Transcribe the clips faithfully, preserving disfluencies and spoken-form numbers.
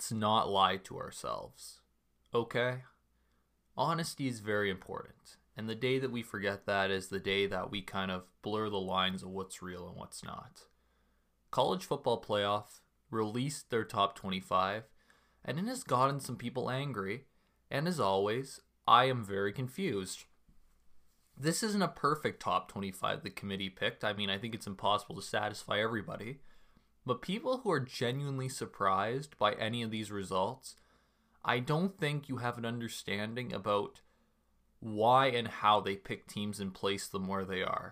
let's not lie to ourselves. Okay? Honesty is very important. And the day that we forget that is the day that we kind of blur the lines of what's real and what's not. College football playoff released their top twenty-five, and it has gotten some people angry. And as always, I am very confused. This isn't a perfect top twenty-five the committee picked. I mean, I think it's impossible to satisfy everybody. But people who are genuinely surprised by any of these results, I don't think you have an understanding about why and how they pick teams and place them where they are.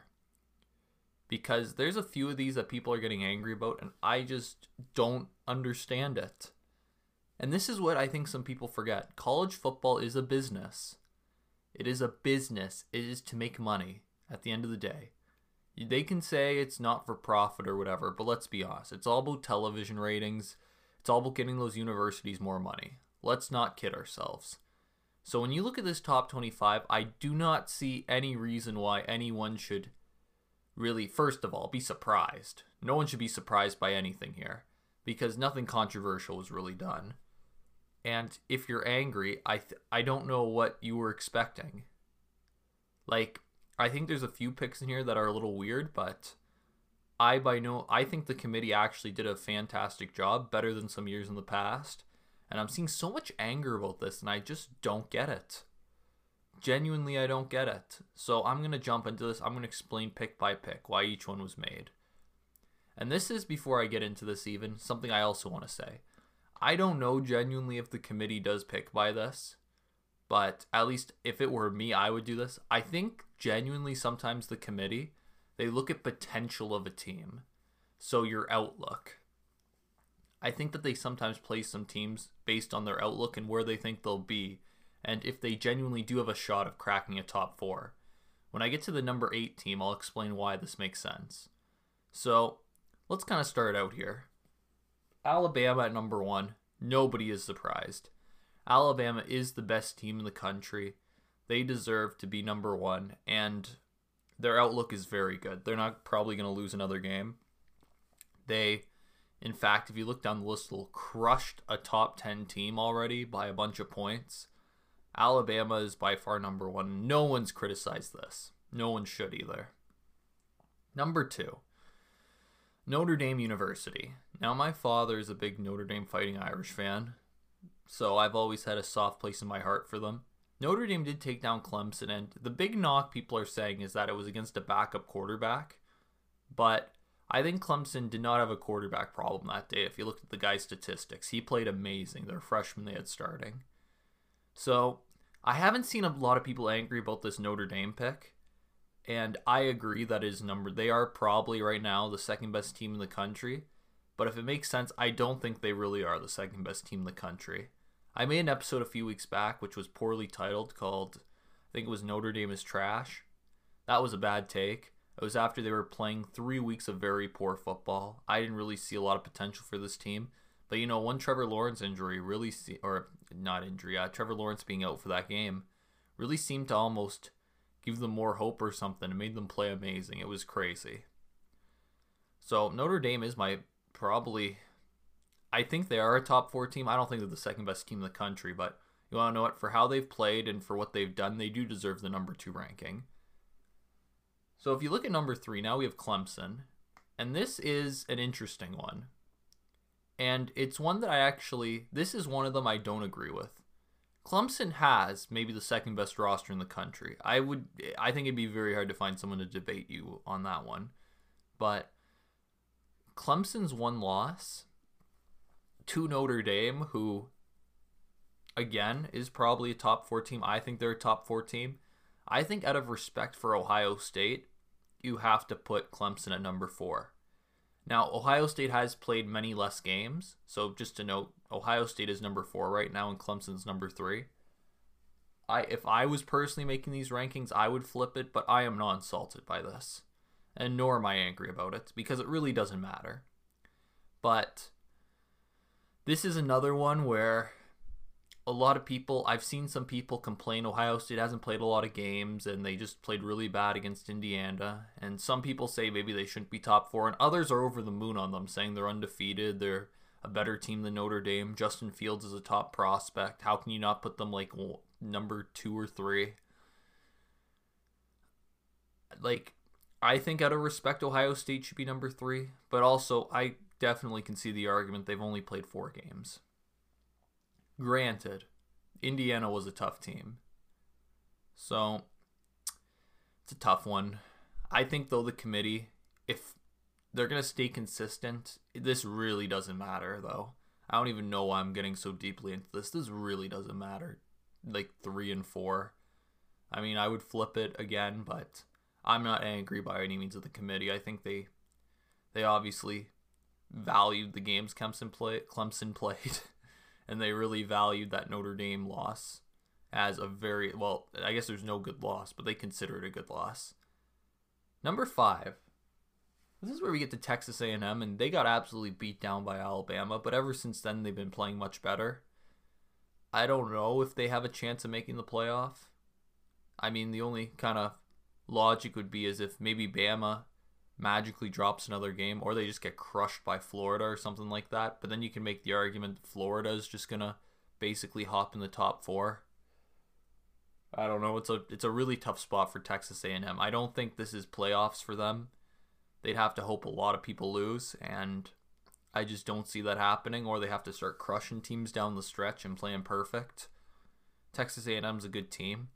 Because there's a few of these that people are getting angry about, and I just don't understand it. And this is what I think some people forget. College football is a business. It is a business. It is to make money at the end of the day. They can say it's not for profit or whatever, but let's be honest. It's all about television ratings. It's all about getting those universities more money. Let's not kid ourselves. So when you look at this top twenty-five, I do not see any reason why anyone should really, first of all, be surprised. No one should be surprised by anything here because nothing controversial was really done. And if you're angry, I th- I don't know what you were expecting. Like, I think there's a few picks in here that are a little weird, but I by no I think the committee actually did a fantastic job, better than some years in the past. And I'm seeing so much anger about this, and I just don't get it. Genuinely, I don't get it. So I'm going to jump into this. I'm going to explain pick by pick why each one was made. And this is, before I get into this even, something I also want to say. I don't know genuinely if the committee does pick by this, but at least if it were me, I would do this. I think genuinely sometimes the committee, they look at potential of a team. So your outlook. I think that they sometimes place some teams based on their outlook and where they think they'll be, and if they genuinely do have a shot of cracking a top four. When I get to the number eight team, I'll explain why this makes sense. So let's kind of start out here. Alabama at number one. Nobody is surprised. Alabama is the best team in the country. They deserve to be number one, and their outlook is very good. They're not probably going to lose another game. They, in fact, if you look down the list, they'll crushed a top ten team already by a bunch of points. Alabama is by far number one. No one's criticized this. No one should either. Number two, Notre Dame University. Now, my father is a big Notre Dame Fighting Irish fan, so I've always had a soft place in my heart for them. Notre Dame did take down Clemson, and the big knock people are saying is that it was against a backup quarterback, but I think Clemson did not have a quarterback problem that day. If you looked at the guy's statistics, he played amazing. They're freshmen they had starting. So I haven't seen a lot of people angry about this Notre Dame pick, and I agree that is number. They are probably right now the second best team in the country, but if it makes sense, I don't think they really are the second best team in the country. I made an episode a few weeks back which was poorly titled, called, I think it was Notre Dame is Trash. That was a bad take. It was after they were playing three weeks of very poor football. I didn't really see a lot of potential for this team. But, you know, one Trevor Lawrence injury really, se- or not injury, uh, Trevor Lawrence being out for that game really seemed to almost give them more hope or something. It made them play amazing. It was crazy. So Notre Dame is my probably, I think they are a top four team. I don't think they're the second best team in the country, but you want to know what? For how they've played and for what they've done, they do deserve the number two ranking. So if you look at number three, now we have Clemson. And this is an interesting one. And it's one that I actually, this is one of them I don't agree with. Clemson has maybe the second best roster in the country. I would, I think it'd be very hard to find someone to debate you on that one. But Clemson's one loss to Notre Dame, who, again, is probably a top four team. I think they're a top four team. I think out of respect for Ohio State, you have to put Clemson at number four. Now, Ohio State has played many less games, so just to note, Ohio State is number four right now and Clemson's number three. I, if I was personally making these rankings, I would flip it, but I am not insulted by this. And nor am I angry about it, because it really doesn't matter. But this is another one where a lot of people, I've seen some people complain Ohio State hasn't played a lot of games and they just played really bad against Indiana. And some people say maybe they shouldn't be top four, and others are over the moon on them, saying they're undefeated, they're a better team than Notre Dame. Justin Fields is a top prospect. How can you not put them like number two or three? Like, I think out of respect, Ohio State should be number three, but also I definitely can see the argument they've only played four games. Granted, Indiana was a tough team. So, it's a tough one. I think, though, the committee, if they're going to stay consistent, this really doesn't matter, though. I don't even know why I'm getting so deeply into this. This really doesn't matter. Like, three and four. I mean, I would flip it again, but I'm not angry by any means of the committee. I think they they obviously valued the games Clemson, play, Clemson played, and they really valued that Notre Dame loss as a very, well, I guess there's no good loss, but they consider it a good loss. Number five. This is where we get to Texas A and M, and they got absolutely beat down by Alabama, but ever since then they've been playing much better. I don't know if they have a chance of making the playoff. I mean, the only kind of logic would be as if maybe Bama magically drops another game, or they just get crushed by Florida or something like that. But then you can make the argument Florida is just going to basically hop in the top four. I don't know. It's a it's a really tough spot for Texas A and M. I don't think this is playoffs for them. They'd have to hope a lot of people lose, and I just don't see that happening, or they have to start crushing teams down the stretch and playing perfect. Texas A and M's a good team.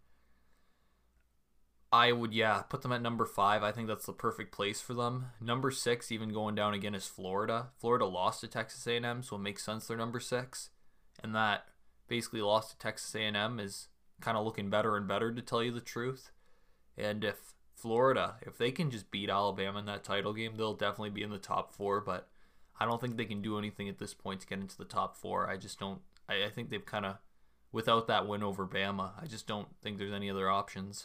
I would, yeah, put them at number five. I think that's the perfect place for them. Number six, even going down again, is Florida. Florida lost to Texas A and M, so it makes sense they're number six. And that basically loss to Texas A and M is kind of looking better and better, to tell you the truth. And if Florida, if they can just beat Alabama in that title game, they'll definitely be in the top four. But I don't think they can do anything at this point to get into the top four. I just don't. I, I think they've kind of, without that win over Bama, I just don't think there's any other options.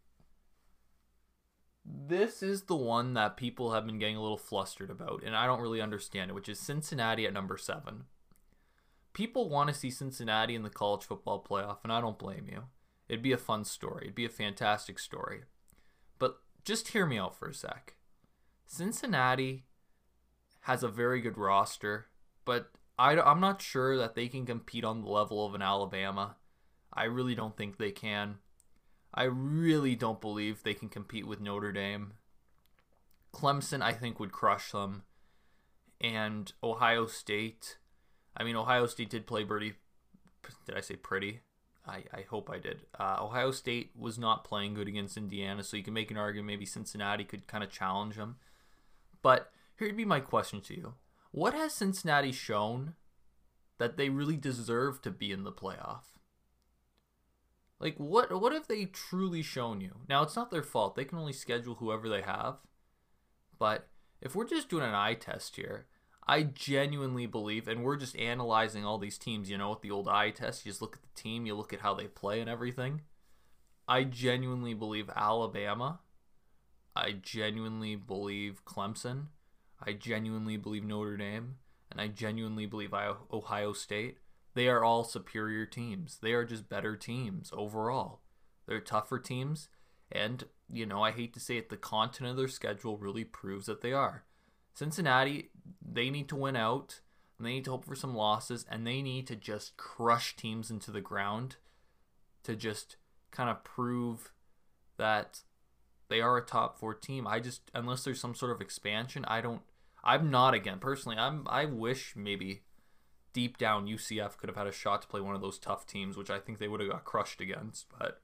This is the one that people have been getting a little flustered about, and I don't really understand it, which is Cincinnati at number seven. People want to see Cincinnati in the college football playoff, and I don't blame you. It'd be a fun story. It'd be a fantastic story. But just hear me out for a sec. Cincinnati has a very good roster, but I, I'm not sure that they can compete on the level of an Alabama. I really don't think they can. I really don't believe they can compete with Notre Dame. Clemson, I think, would crush them. And Ohio State, I mean, Ohio State did play pretty. Did I say pretty? I, I hope I did. Uh, Ohio State was not playing good against Indiana, so you can make an argument maybe Cincinnati could kind of challenge them. But here'd be my question to you. What has Cincinnati shown that they really deserve to be in the playoff? Like, what what have they truly shown you? Now, it's not their fault. They can only schedule whoever they have. But if we're just doing an eye test here, I genuinely believe, and we're just analyzing all these teams, you know, with the old eye test, you just look at the team, you look at how they play and everything. I genuinely believe Alabama. I genuinely believe Clemson. I genuinely believe Notre Dame. And I genuinely believe Ohio State. They are all superior teams. They are just better teams overall. They're tougher teams. And, you know, I hate to say it, the content of their schedule really proves that they are. Cincinnati, they need to win out. And they need to hope for some losses. And they need to just crush teams into the ground to just kind of prove that they are a top four team. I just, unless there's some sort of expansion, I don't, I'm not, again, personally, I'm, I wish maybe deep down U C F could have had a shot to play one of those tough teams, which I think they would have got crushed against. But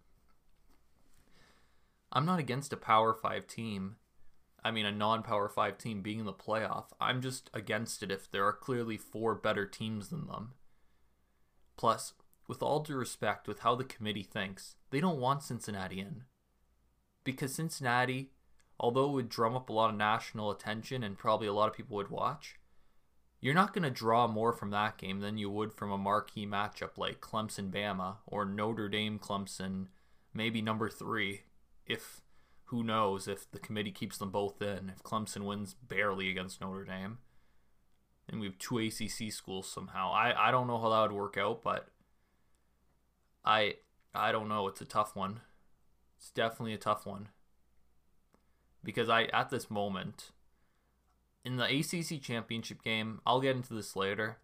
I'm not against a Power five team. I mean, a non-Power five team being in the playoff. I'm just against it if there are clearly four better teams than them. Plus, with all due respect, with how the committee thinks, they don't want Cincinnati in. Because Cincinnati, although it would drum up a lot of national attention and probably a lot of people would watch, you're not going to draw more from that game than you would from a marquee matchup like Clemson-Bama or Notre Dame-Clemson, maybe number three, if, who knows, if the committee keeps them both in, if Clemson wins barely against Notre Dame. And we have two A C C schools somehow. I, I don't know how that would work out, but I I don't know. It's a tough one. It's definitely a tough one. Because I at this moment, in the A C C championship game, I'll get into this later.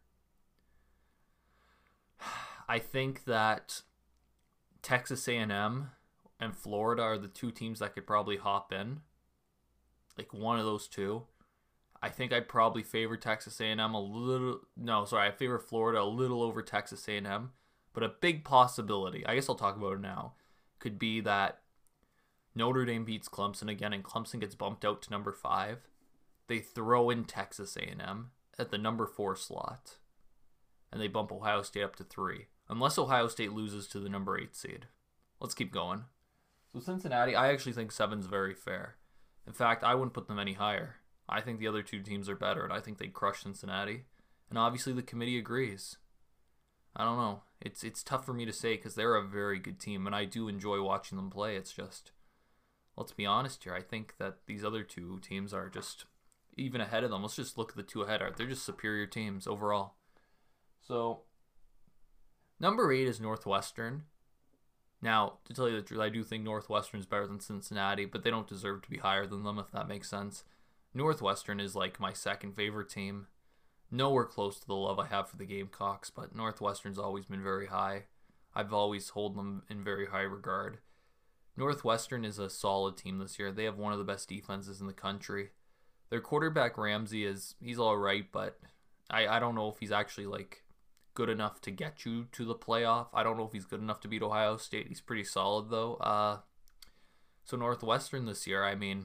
I think that Texas A and M and Florida are the two teams that could probably hop in. Like one of those two. I think I'd probably favor Texas A and M a little. No, sorry, I favor Florida a little over Texas A and M. But a big possibility, I guess I'll talk about it now, could be that Notre Dame beats Clemson again and Clemson gets bumped out to number five. They throw in Texas A and M at the number four slot. And they bump Ohio State up to three. Unless Ohio State loses to the number eight seed. Let's keep going. So Cincinnati, I actually think seven's very fair. In fact, I wouldn't put them any higher. I think the other two teams are better, and I think they'd crush Cincinnati. And obviously the committee agrees. I don't know. It's it's tough for me to say because they're a very good team, and I do enjoy watching them play. It's just, let's be honest here. I think that these other two teams are just even ahead of them. Let's just look at the two ahead. They're just superior teams overall. So, number eight is Northwestern. Now, to tell you the truth, I do think Northwestern is better than Cincinnati, but they don't deserve to be higher than them, if that makes sense. Northwestern is like my second favorite team. Nowhere close to the love I have for the Gamecocks, but Northwestern's always been very high. I've always held them in very high regard. Northwestern is a solid team this year. They have one of the best defenses in the country. Their quarterback, Ramsey, is he's all right, but I, I don't know if he's actually like good enough to get you to the playoff. I don't know if he's good enough to beat Ohio State. He's pretty solid, though. Uh, so Northwestern this year, I mean,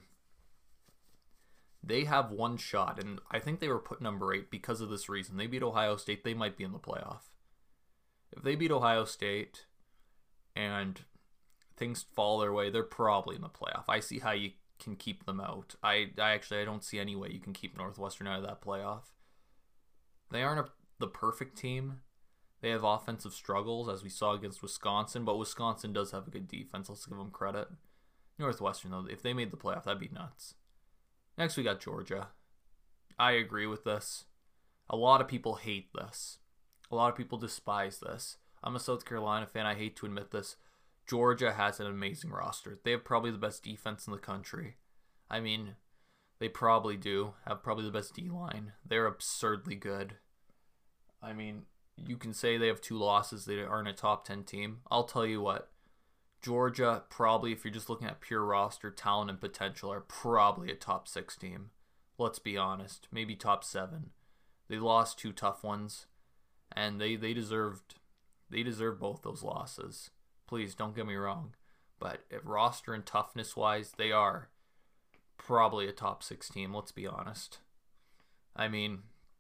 they have one shot, and I think they were put number eight because of this reason. They beat Ohio State, they might be in the playoff. If they beat Ohio State and things fall their way, they're probably in the playoff. I see how you can keep them out. I, I actually I don't see any way you can keep Northwestern out of that playoff. They aren't a, the perfect team. They have offensive struggles, as we saw against Wisconsin, but Wisconsin does have a good defense. Let's give them credit. Northwestern, though, if they made the playoff, that'd be nuts. Next, we got Georgia. I agree with this. A lot of people hate this. A lot of people despise this. I'm a South Carolina fan. I hate to admit this. Georgia has an amazing roster. They have probably the best defense in the country. I mean, they probably do have probably the best D-line. They're absurdly good. I mean, you can say they have two losses. They aren't a top ten team. I'll tell you what. Georgia, probably, if you're just looking at pure roster, talent, and potential, are probably a top six team. Let's be honest. Maybe top seven. They lost two tough ones, and they, they deserved they deserved both those losses. Please, don't get me wrong. But at roster and toughness-wise, they are probably a top six team, let's be honest. I mean,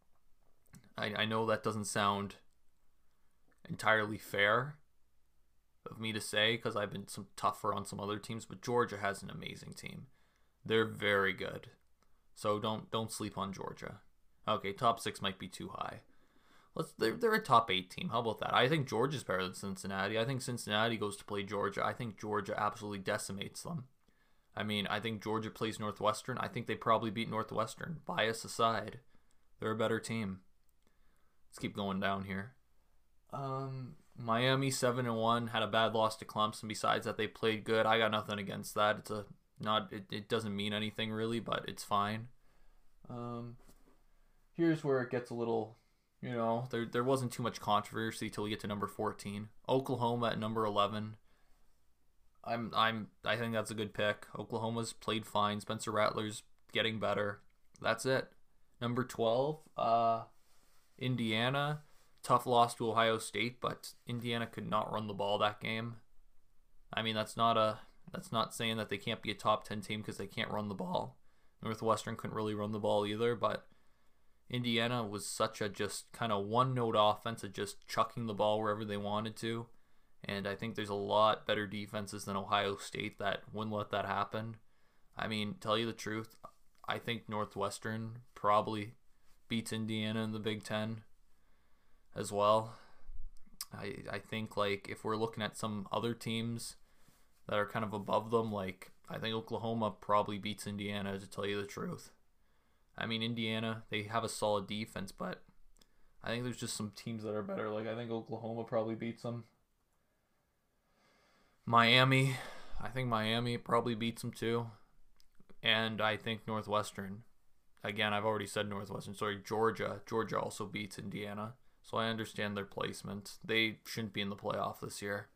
I, I know that doesn't sound entirely fair of me to say because I've been some tougher on some other teams, but Georgia has an amazing team. They're very good. So don't don't sleep on Georgia. Okay, top six might be too high. Let's they're, they're a top eight team. How about that? I think Georgia's better than Cincinnati. I think Cincinnati goes to play Georgia. I think Georgia absolutely decimates them. I mean, I think Georgia plays Northwestern. I think they probably beat Northwestern. Bias aside, they're a better team. Let's keep going down here. Um, Miami seven and one had a bad loss to Clemson. Besides that, they played good. I got nothing against that. It's a not. It, it doesn't mean anything really, but it's fine. Um, here's where it gets a little. You know, there there wasn't too much controversy till we get to number fourteen. Oklahoma at number eleven. I'm I'm I think that's a good pick. Oklahoma's played fine. Spencer Rattler's getting better. That's it. Number twelve, uh, Indiana. Tough loss to Ohio State, but Indiana could not run the ball that game. I mean, that's not a that's not saying that they can't be a top ten team because they can't run the ball. Northwestern couldn't really run the ball either, but Indiana was such a just kind of one-note offense of just chucking the ball wherever they wanted to. And I think there's a lot better defenses than Ohio State that wouldn't let that happen. I mean, tell you the truth, I think Northwestern probably beats Indiana in the Big Ten as well. I I think, like, if we're looking at some other teams that are kind of above them, like, I think Oklahoma probably beats Indiana, to tell you the truth. I mean, Indiana, they have a solid defense, but I think there's just some teams that are better. Like, I think Oklahoma probably beats them. Miami, I think Miami probably beats them too. And I think Northwestern again, I've already said Northwestern. Sorry, Georgia. Georgia also beats Indiana. So I understand their placement. They shouldn't be in the playoff this year.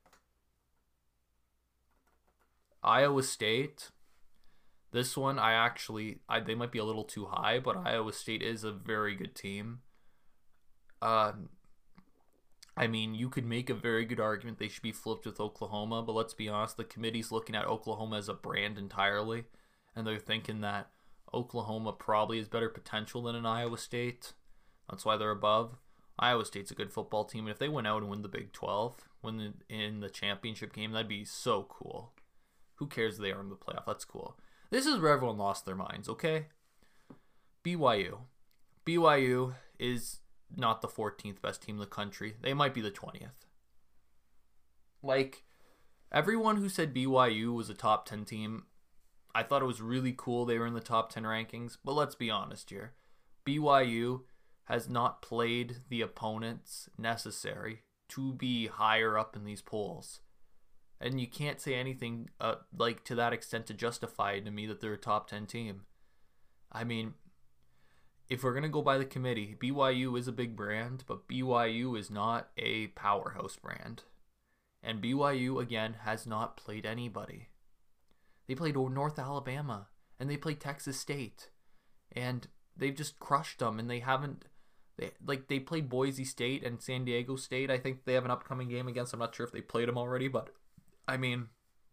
Iowa State. This one, I actually, I, they might be a little too high, but Iowa State is a very good team. Um, I mean, you could make a very good argument they should be flipped with Oklahoma, but let's be honest, the committee's looking at Oklahoma as a brand entirely, and they're thinking that Oklahoma probably has better potential than an Iowa State. That's why they're above. Iowa State's a good football team, and if they went out and win the Big twelve, win in the championship game, that'd be so cool. Who cares if they are in the playoff? That's cool. This is where everyone lost their minds, okay? B Y U. B Y U is not the fourteenth best team in the country. They might be the twentieth. Like, everyone who said B Y U was a top ten team, I thought it was really cool they were in the top ten rankings, but let's be honest here. B Y U has not played the opponents necessary to be higher up in these polls. And you can't say anything uh, like to that extent to justify to me that they're a top ten team. I mean, if we're going to go by the committee, B Y U is a big brand, but B Y U is not a powerhouse brand. And B Y U, again, has not played anybody. They played North Alabama, and they played Texas State. And they've just crushed them, and they haven't... They, like, they played Boise State and San Diego State. I think they have an upcoming game against. I'm not sure if they played them already, but... I mean,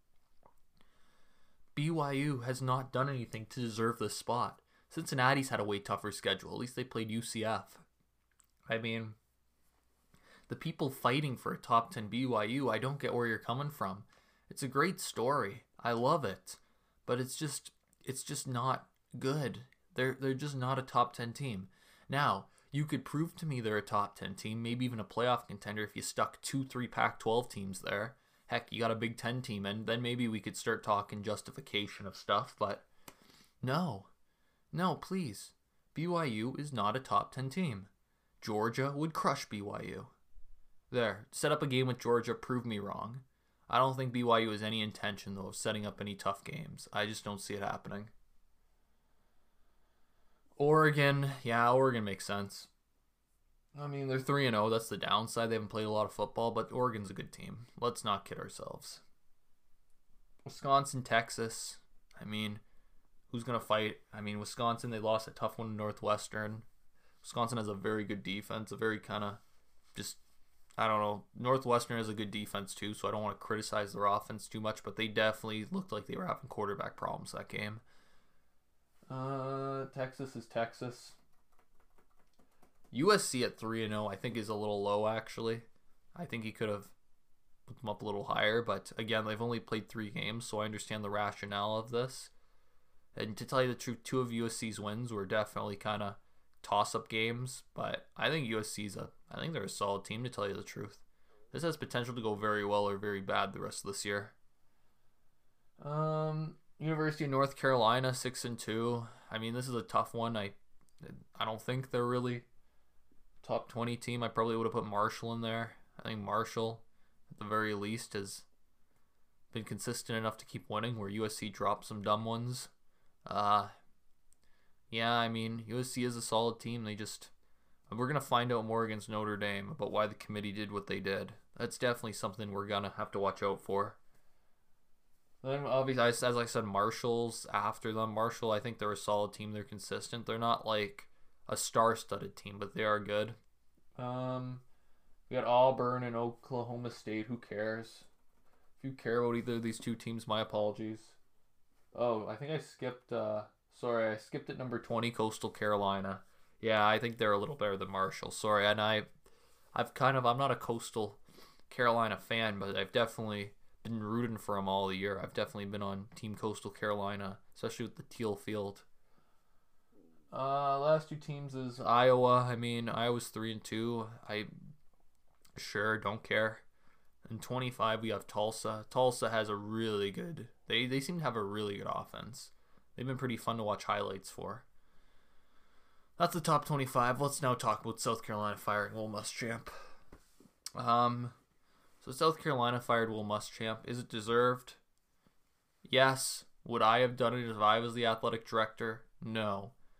B Y U has not done anything to deserve this spot. Cincinnati's had a way tougher schedule. At least they played U C F. I mean, the people fighting for a top ten B Y U, I don't get where you're coming from. It's a great story. I love it. But it's just it's just not good. They're they're just not a top ten team. Now, you could prove to me they're a top ten team, maybe even a playoff contender if you stuck two, three Pac twelve teams there. Heck, you got a Big Ten team, and then maybe we could start talking justification of stuff, but no. No, please. B Y U is not a top ten team. Georgia would crush B Y U. There, set up a game with Georgia, prove me wrong. I don't think B Y U has any intention, though, of setting up any tough games. I just don't see it happening. Oregon, yeah, Oregon makes sense. I mean, they're three and oh. That's the downside. They haven't played a lot of football, but Oregon's a good team. Let's not kid ourselves. Wisconsin, Texas. I mean, who's going to fight? I mean, Wisconsin, they lost a tough one to Northwestern. Wisconsin has a very good defense, a very kind of just, I don't know. Northwestern has a good defense too, so I don't want to criticize their offense too much, but they definitely looked like they were having quarterback problems that game. Uh, Texas is Texas. U S C at three and oh I think is a little low, actually. I think he could have put them up a little higher, but again, they've only played three games, so I understand the rationale of this. And to tell you the truth, two of U S C's wins were definitely kind of toss-up games, but I think U S C's a, I think they're a solid team, to tell you the truth. This has potential to go very well or very bad the rest of this year. Um, University of North Carolina, six and two. I mean, this is a tough one. I, I don't think they're really top twenty team. I probably would have put Marshall in there. I think Marshall, at the very least, has been consistent enough to keep winning, where U S C dropped some dumb ones. Uh, yeah, I mean, U S C is a solid team. They just, we're going to find out more against Notre Dame about why the committee did what they did. That's definitely something we're going to have to watch out for. Then, obviously, as I said, Marshall's after them. Marshall, I think they're a solid team. They're consistent. They're not like a star-studded team, but they are good. Um, we got Auburn and Oklahoma State. Who cares? If you care about either of these two teams, my apologies. Oh, I think I skipped, uh, sorry, I skipped at number twenty, Coastal Carolina. Yeah, I think they're a little better than Marshall. Sorry, and I, I've kind of, I'm not a Coastal Carolina fan, but I've definitely been rooting for them all the year. I've definitely been on Team Coastal Carolina, especially with the teal field. Uh, last two teams is Iowa. I mean, Iowa's three and two. I sure don't care. In twenty-five, we have Tulsa. Tulsa has a really good. They they seem to have a really good offense. They've been pretty fun to watch highlights for. That's the top twenty-five. Let's now talk about South Carolina firing Will Muschamp. Um, so South Carolina fired Will Muschamp. Is it deserved? Yes. Would I have done it if I was the athletic director? No.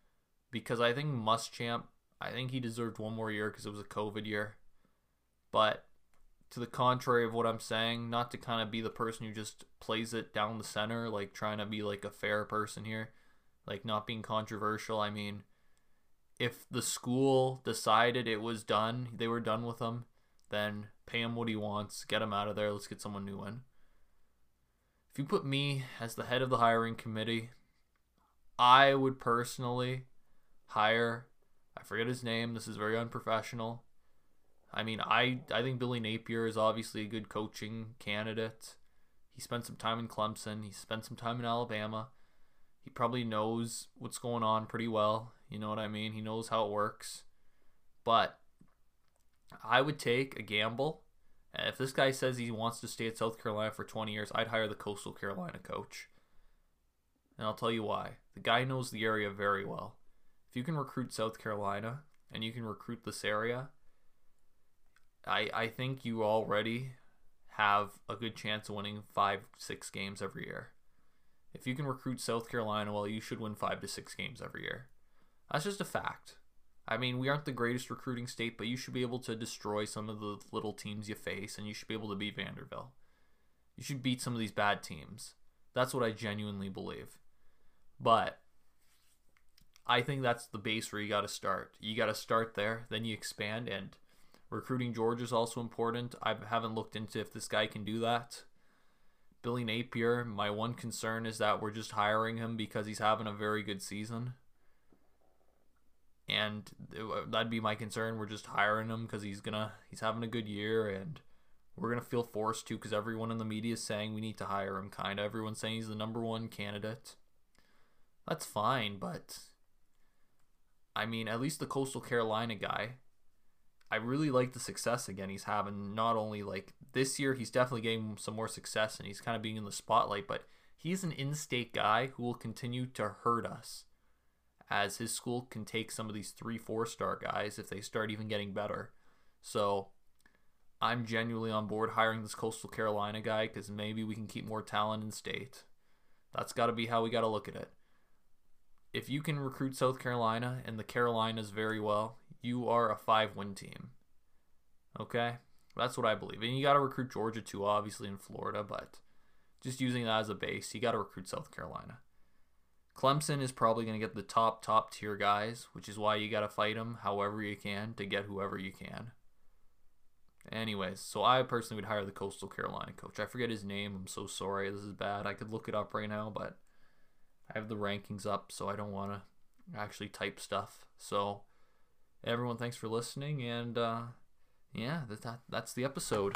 because I think Muschamp, I think he deserved one more year because it was a COVID year. But to the contrary of what I'm saying, not to kind of be the person who just plays it down the center, like trying to be like a fair person here, like not being controversial. I mean, if the school decided it was done, they were done with him, then pay him what he wants, get him out of there, let's get someone new in. If you put me as the head of the hiring committee, I would personally hire, I forget his name, this is very unprofessional. I mean, I, I think Billy Napier is obviously a good coaching candidate. He spent some time in Clemson. He spent some time in Alabama. He probably knows what's going on pretty well. You know what I mean? He knows how it works. But I would take a gamble. If this guy says he wants to stay at South Carolina for twenty years, I'd hire the Coastal Carolina coach. And I'll tell you why. The guy knows the area very well. If you can recruit South Carolina and you can recruit this area, I, I think you already have a good chance of winning five, six games every year. If you can recruit South Carolina, well, you should win five to six games every year. That's just a fact. I mean, we aren't the greatest recruiting state, but you should be able to destroy some of the little teams you face, and you should be able to beat Vanderbilt. You should beat some of these bad teams. That's what I genuinely believe. But I think that's the base where you got to start. You got to start there, then you expand, and recruiting Georgia is also important. I haven't looked into if this guy can do that. Billy Napier, my one concern is that we're just hiring him because he's having a very good season. And that'd be my concern. We're just hiring him because he's gonna he's having a good year, and we're gonna feel forced to because everyone in the media is saying we need to hire him. Kind of everyone's saying he's the number one candidate. That's fine, but I mean, at least the Coastal Carolina guy, I really like the success again he's having. Not only like this year, he's definitely getting some more success and he's kind of being in the spotlight, but he's an in-state guy who will continue to hurt us as his school can take some of these three, four-star guys if they start even getting better. So I'm genuinely on board hiring this Coastal Carolina guy because maybe we can keep more talent in state. That's got to be how we got to look at it. If you can recruit South Carolina and the Carolinas very well, you are a five-win team. Okay? That's what I believe. And you got to recruit Georgia too, obviously, in Florida, but just using that as a base, you got to recruit South Carolina. Clemson is probably going to get the top, top tier guys, which is why you got to fight them however you can to get whoever you can. Anyways, so I personally would hire the Coastal Carolina coach. I forget his name. I'm so sorry. This is bad. I could look it up right now, but I have the rankings up, so I don't want to actually type stuff. So everyone, thanks for listening, and uh, yeah, that, that that's the episode.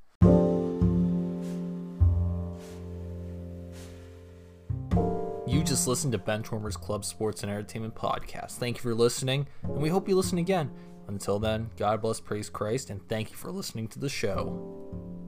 You just listened to Benchwarmers Club Sports and Entertainment Podcast. Thank you for listening, and we hope you listen again. Until then, God bless, praise Christ, and thank you for listening to the show.